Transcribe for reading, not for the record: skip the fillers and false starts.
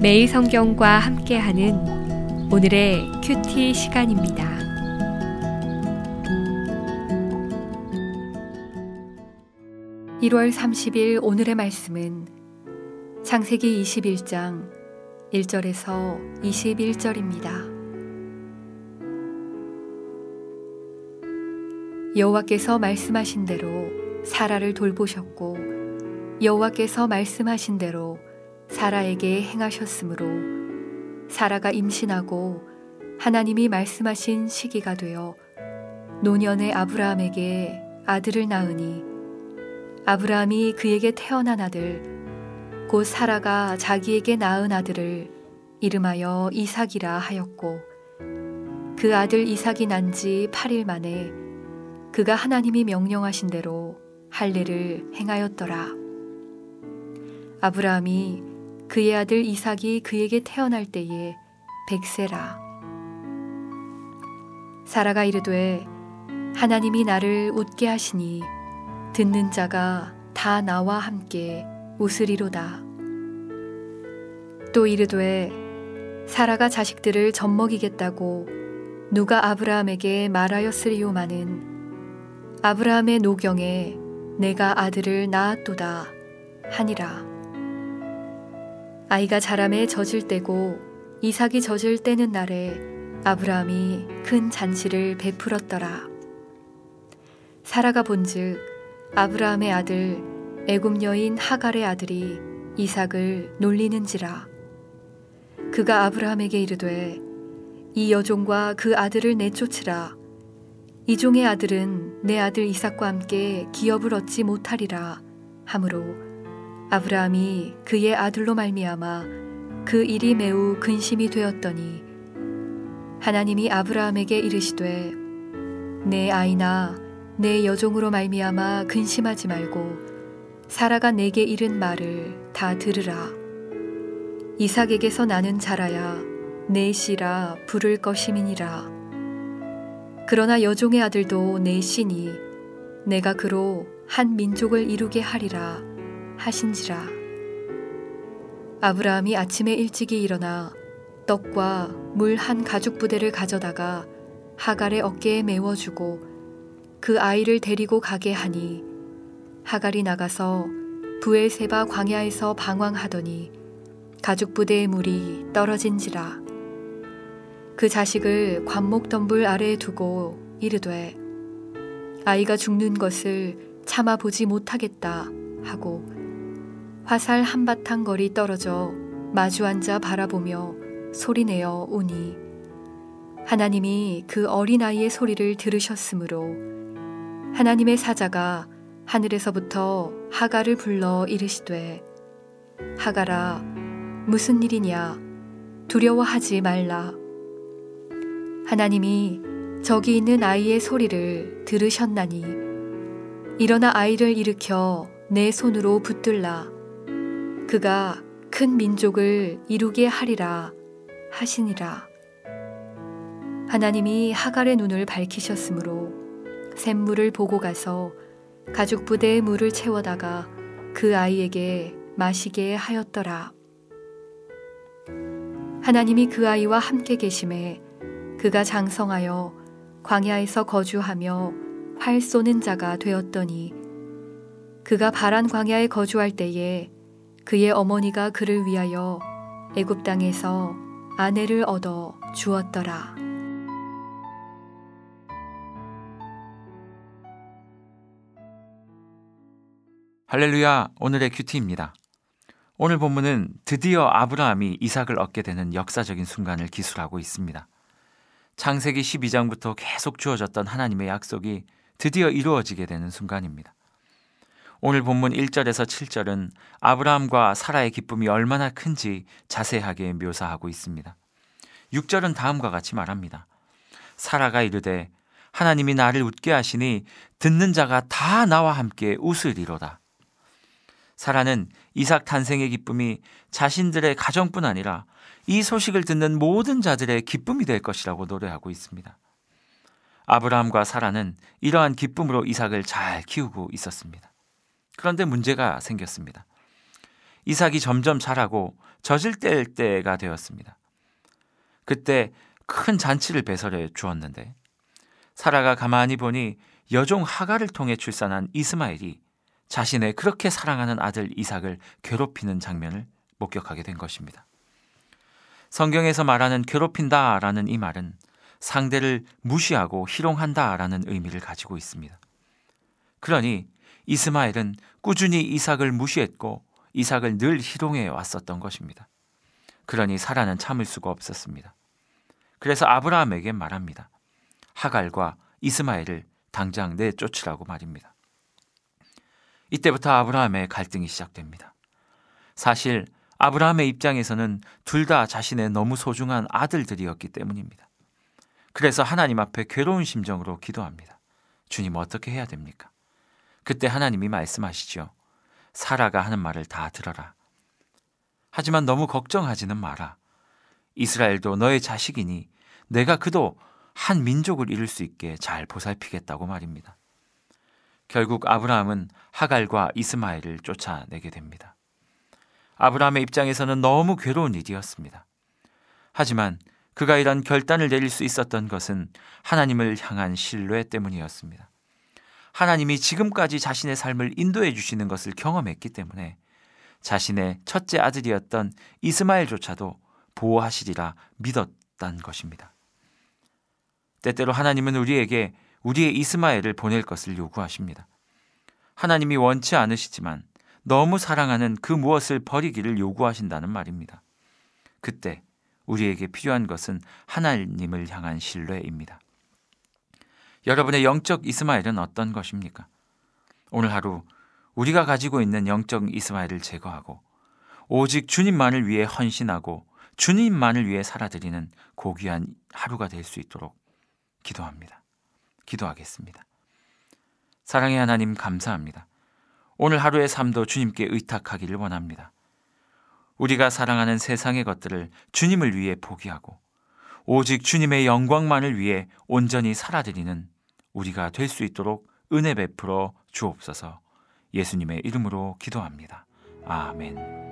매일 성경과 함께하는 오늘의 큐티 시간입니다. (1월 30일) 오늘의 말씀은 창세기 21장 1절에서 21절입니다. 여호와께서 말씀하신 대로 사라를 돌보셨고 여호와께서 말씀하신 대로 사라에게 행하셨으므로 사라가 임신하고 하나님이 말씀하신 시기가 되어 노년의 아브라함에게 아들을 낳으니 아브라함이 그에게 태어난 아들 곧 사라가 자기에게 낳은 아들을 이름하여 이삭이라 하였고 그 아들 이삭이 난 지 8일 만에 그가 하나님이 명령하신 대로 할례를 행하였더라. 아브라함이 그의 아들 이삭이 그에게 태어날 때에 100세라. 사라가 이르되 하나님이 나를 웃게 하시니 듣는 자가 다 나와 함께 웃으리로다. 또 이르되 사라가 자식들을 젖먹이겠다고 누가 아브라함에게 말하였으리요마는 아브라함의 노경에 내가 아들을 낳았도다 하니라. 아이가 자라매 젖을 때고 이삭이 젖을 때는 날에 아브라함이 큰 잔치를 베풀었더라. 사라가 본즉 아브라함의 아들 애굽 여인 하갈의 아들이 이삭을 놀리는지라. 그가 아브라함에게 이르되 이 여종과 그 아들을 내쫓으라. 이 종의 아들은 내 아들 이삭과 함께 기업을 얻지 못하리라 하므로 아브라함이 그의 아들로 말미암아 그 일이 매우 근심이 되었더니 하나님이 아브라함에게 이르시되 내 아이나 내 여종으로 말미암아 근심하지 말고 사라가 내게 이른 말을 다 들으라. 이삭에게서 나는 자라야 내 씨라 부를 것임이니라. 그러나 여종의 아들도 내 씨니 내가 그로 한 민족을 이루게 하리라 하신지라. 아브라함이 아침에 일찍이 일어나 떡과 물 한 가죽 부대를 가져다가 하갈의 어깨에 메워주고 그 아이를 데리고 가게 하니 하갈이 나가서 브엘세바 광야에서 방황하더니 가죽 부대의 물이 떨어진지라. 그 자식을 관목덤불 아래에 두고 이르되 아이가 죽는 것을 참아 보지 못하겠다 하고 화살 한바탕 거리 떨어져 마주 앉아 바라보며 소리내어 우니 하나님이 그 어린아이의 소리를 들으셨으므로 하나님의 사자가 하늘에서부터 하갈을 불러 이르시되 하갈아 무슨 일이냐 두려워하지 말라. 하나님이 저기 있는 아이의 소리를 들으셨나니 일어나 아이를 일으켜 내 손으로 붙들라. 그가 큰 민족을 이루게 하리라 하시니라. 하나님이 하갈의 눈을 밝히셨으므로 샘물을 보고 가서 가죽 부대에 물을 채워다가 그 아이에게 마시게 하였더라. 하나님이 그 아이와 함께 계심에 그가 장성하여 광야에서 거주하며 활 쏘는 자가 되었더니 그가 바란 광야에 거주할 때에 그의 어머니가 그를 위하여 애굽 땅에서 아내를 얻어 주었더라. 할렐루야. 오늘의 큐티입니다. 오늘 본문은 드디어 아브라함이 이삭을 얻게 되는 역사적인 순간을 기술하고 있습니다. 창세기 12장부터 계속 주어졌던 하나님의 약속이 드디어 이루어지게 되는 순간입니다. 오늘 본문 1절에서 7절은 아브라함과 사라의 기쁨이 얼마나 큰지 자세하게 묘사하고 있습니다. 6절은 다음과 같이 말합니다. 사라가 이르되 하나님이 나를 웃게 하시니 듣는 자가 다 나와 함께 웃으리로다. 사라는 이삭 탄생의 기쁨이 자신들의 가정뿐 아니라 이 소식을 듣는 모든 자들의 기쁨이 될 것이라고 노래하고 있습니다. 아브라함과 사라는 이러한 기쁨으로 이삭을 잘 키우고 있었습니다. 그런데 문제가 생겼습니다. 이삭이 점점 자라고 젖을 뗄 때가 되었습니다. 그때 큰 잔치를 배설해 주었는데 사라가 가만히 보니 여종 하갈을 통해 출산한 이스마엘이 자신의 그렇게 사랑하는 아들 이삭을 괴롭히는 장면을 목격하게 된 것입니다. 성경에서 말하는 괴롭힌다라는 이 말은 상대를 무시하고 희롱한다라는 의미를 가지고 있습니다. 그러니 이스마엘은 꾸준히 이삭을 무시했고 이삭을 늘 희롱해 왔었던 것입니다. 그러니 사라는 참을 수가 없었습니다. 그래서 아브라함에게 말합니다. 하갈과 이스마엘을 당장 내쫓으라고 말입니다. 이때부터 아브라함의 갈등이 시작됩니다. 사실 아브라함의 입장에서는 둘 다 자신의 너무 소중한 아들들이었기 때문입니다. 그래서 하나님 앞에 괴로운 심정으로 기도합니다. 주님, 어떻게 해야 됩니까? 그때 하나님이 말씀하시죠. 사라가 하는 말을 다 들어라. 하지만 너무 걱정하지는 마라. 이스라엘도 너의 자식이니 내가 그도 한 민족을 이룰 수 있게 잘 보살피겠다고 말입니다. 결국 아브라함은 하갈과 이스마엘을 쫓아내게 됩니다. 아브라함의 입장에서는 너무 괴로운 일이었습니다. 하지만 그가 이런 결단을 내릴 수 있었던 것은 하나님을 향한 신뢰 때문이었습니다. 하나님이 지금까지 자신의 삶을 인도해 주시는 것을 경험했기 때문에 자신의 첫째 아들이었던 이스마엘조차도 보호하시리라 믿었다는 것입니다. 때때로 하나님은 우리에게 우리의 이스마엘을 보낼 것을 요구하십니다. 하나님이 원치 않으시지만 너무 사랑하는 그 무엇을 버리기를 요구하신다는 말입니다. 그때 우리에게 필요한 것은 하나님을 향한 신뢰입니다. 여러분의 영적 이스마엘은 어떤 것입니까? 오늘 하루 우리가 가지고 있는 영적 이스마엘을 제거하고 오직 주님만을 위해 헌신하고 주님만을 위해 살아드리는 고귀한 하루가 될 수 있도록 기도합니다. 기도하겠습니다. 사랑의 하나님, 감사합니다. 오늘 하루의 삶도 주님께 의탁하기를 원합니다. 우리가 사랑하는 세상의 것들을 주님을 위해 포기하고 오직 주님의 영광만을 위해 온전히 살아드리는 우리가 될 수 있도록 은혜 베풀어 주옵소서. 예수님의 이름으로 기도합니다. 아멘.